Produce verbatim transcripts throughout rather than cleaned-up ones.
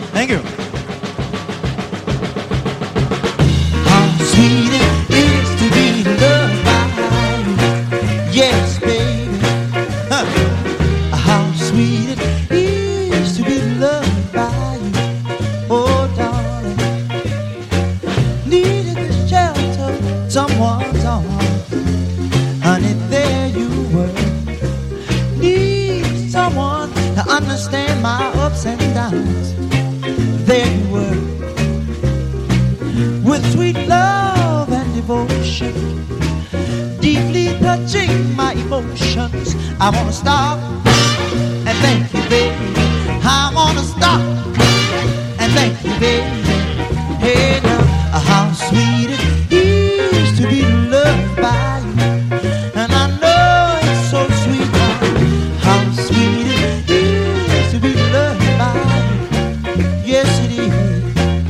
Thank you. How sweet it is to be loved by you. Yes, baby. Huh. How sweet it is to be loved by you. Oh, darling. Needed the shelter of someone's arms. Honey, there you were. Need someone to understand my ups and downs. There you were, with sweet love and devotion, deeply touching my emotions. I wanna stop and thank you, baby. I wanna stop and thank you, baby. Hey now, how sweet it is to be loved by you. And I know it's so sweet now, how sweet it is to be loved by you. Yes, it is.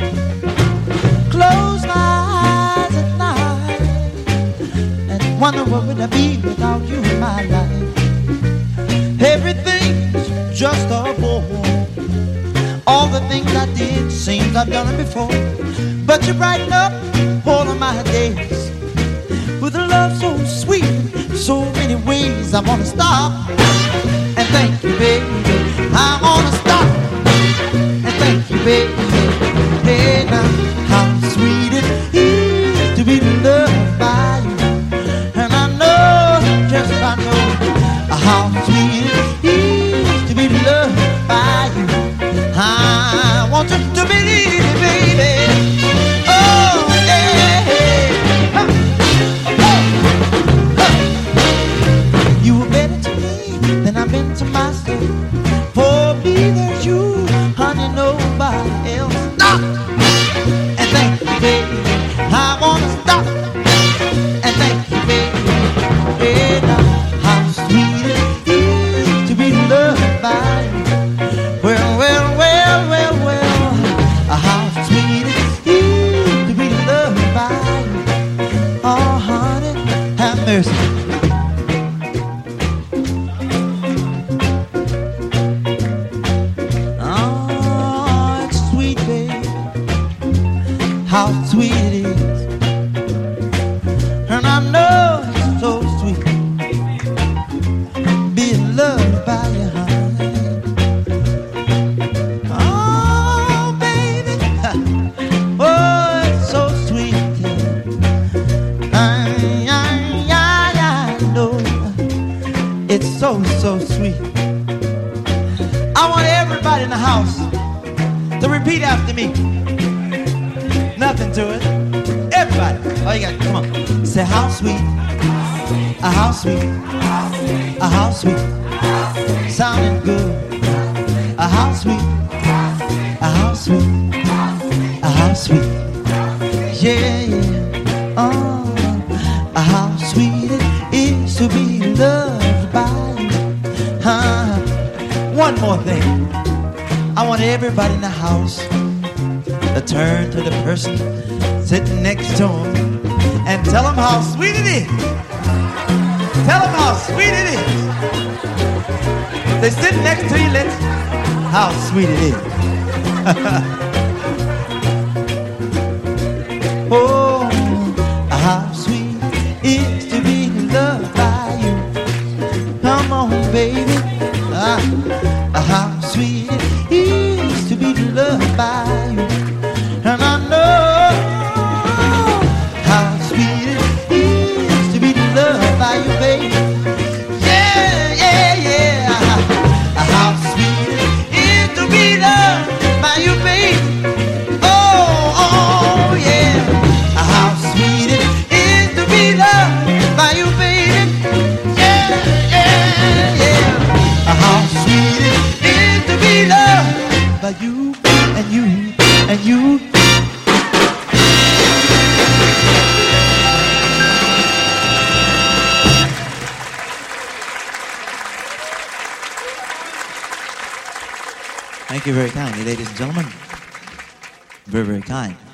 Close my eyes at night and wonder what would I be without you in my life. Everything's just a bore. All the things I did seems I've done it before. But you brighten up all of my days with a love so sweet, so many ways. I wanna stop and thank you, baby. I wanna stop and thank you, baby. Hey now, how sweet it is to be loved by you. And I know, just I know, how sweet it is to be loved by you. I want you to believe it, baby. Oh, yeah. Huh. Oh. Huh. You were better to me than I've been to myself. For me, there's you, honey, nobody else. Stop and thank you, baby. I wanna stop and thank you, baby. Hey, now, how sweet it is to be loved by you. Well, well, well, well, well, how sweet it is to be loved by you. Oh, honey, have mercy. Oh, it's sweet, baby. How sweet it is. And I know it's so sweet being loved by you, honey. Oh, baby. Oh, it's so sweet. I, I, I, I know it's so, so sweet. I want everybody in the house to repeat after me. Nothing to it. Everybody. Oh, you got, come on. Say, how sweet. A how sweet. A how sweet. Sounding good. A how sweet. A how sweet. A how sweet. Yeah, yeah. Oh, a how sweet it is to be loved by you. Huh. One more thing. I want everybody in the house to turn to the person sitting next to him and tell him how sweet it is. Tell him how sweet it is. They're sitting next to you, let's how sweet it is. Oh, how sweet it is to be loved by you. Come on, baby. Ah, how sweet it is to be loved by you. And I know how sweet it is to be loved by you, baby. Yeah, yeah, yeah. How sweet it is to be loved by you, baby. Oh, oh, yeah. How sweet it is to be loved by you, baby. Yeah, yeah, yeah. How sweet it is to be loved by you and you and you. Thank you very kindly, ladies and gentlemen. Very, very kind.